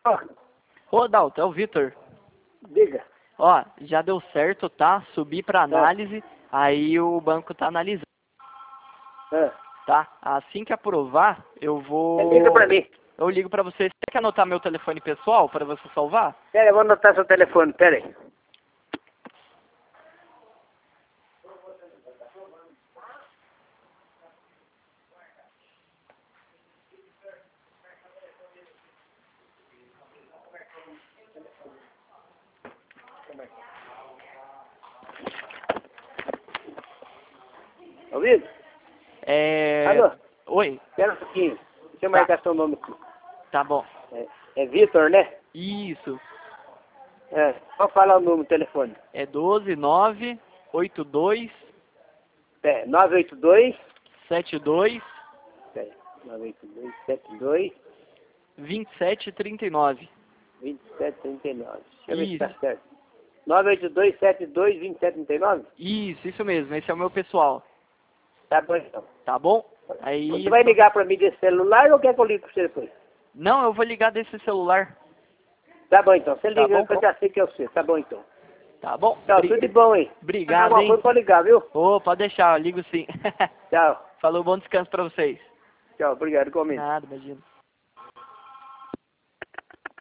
Ô, Dalton, é o Vitor. Diga. Ó, já deu certo, tá? Subi pra análise, aí o banco tá analisando, tá? Assim que aprovar, eu vou... Liga pra mim. Eu ligo pra você. Você quer anotar meu telefone pessoal pra você salvar? Pera, eu vou anotar seu telefone, pera aí. Ouvido? Alô? Oi, Espera um pouquinho. Deixa eu marcar seu nome aqui. tá bom. É Vitor, né? Isso. Pode falar o número do telefone. É 12982 982. 72 982 72 2739. 2739. Deixa eu ver se Isso. tá certo. 982 72 2739? Isso mesmo. Esse é o meu pessoal. Tá bom então. Tá bom? Aí... Você vai ligar pra mim desse celular ou quer que eu ligue pra você depois? Não, eu vou ligar desse celular. Tá bom então. Você Tá liga bom? que eu já sei que é o seu. Tá bom então. Tá bom? Tchau, tudo de bom aí. Obrigado, Alguma hein? coisa pode ligar, viu? Ô, pode deixar, eu ligo sim. Tchau. Falou, bom descanso pra vocês. Tchau, obrigado. Comente. Nada, imagina.